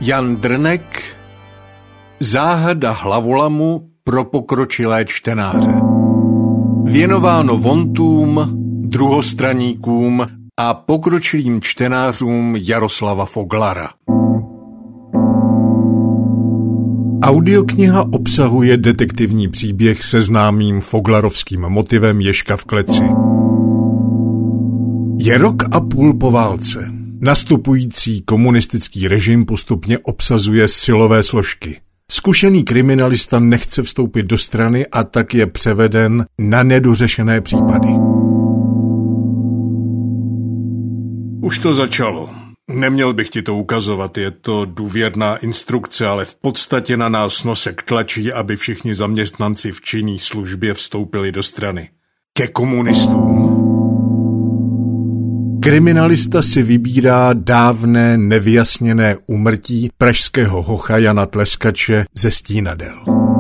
Jan Drnek, Záhada hlavolamu pro pokročilé čtenáře. Věnováno vontům, druhostraníkům a pokročilým čtenářům Jaroslava Foglara. Audiokniha obsahuje detektivní příběh se známým foglarovským motivem Ježka v kleci. Je rok a půl po válce. Nastupující komunistický režim postupně obsazuje silové složky. Zkušený kriminalista nechce vstoupit do strany a tak je převeden na nedořešené případy. Už to začalo. Neměl bych ti to ukazovat, je to důvěrná instrukce, ale v podstatě na nás nosek tlačí, aby všichni zaměstnanci v činné službě vstoupili do strany. Ke komunistům. Kriminalista si vybírá dávné nevyjasněné úmrtí pražského hocha Jana Tleskače ze Stínadel.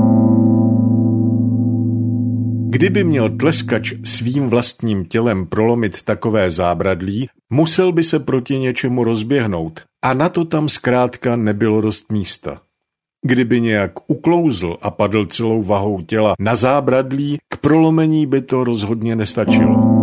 Kdyby měl Tleskač svým vlastním tělem prolomit takové zábradlí, musel by se proti něčemu rozběhnout a na to tam zkrátka nebylo dost místa. Kdyby nějak uklouzl a padl celou vahou těla na zábradlí, k prolomení by to rozhodně nestačilo.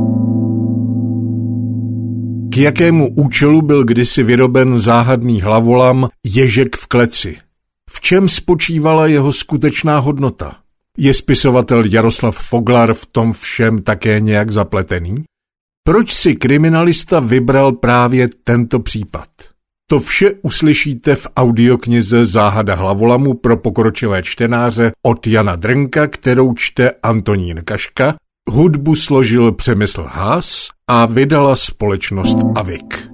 K jakému účelu byl kdysi vyroben záhadný hlavolam Ježek v kleci? V čem spočívala jeho skutečná hodnota? Je spisovatel Jaroslav Foglar v tom všem také nějak zapletený? Proč si kriminalista vybral právě tento případ? To vše uslyšíte v audioknize Záhada hlavolamu pro pokročilé čtenáře od Jana Drnka, kterou čte Antonín Kaška, hudbu složil Přemysl Haas a vydala společnost Avik.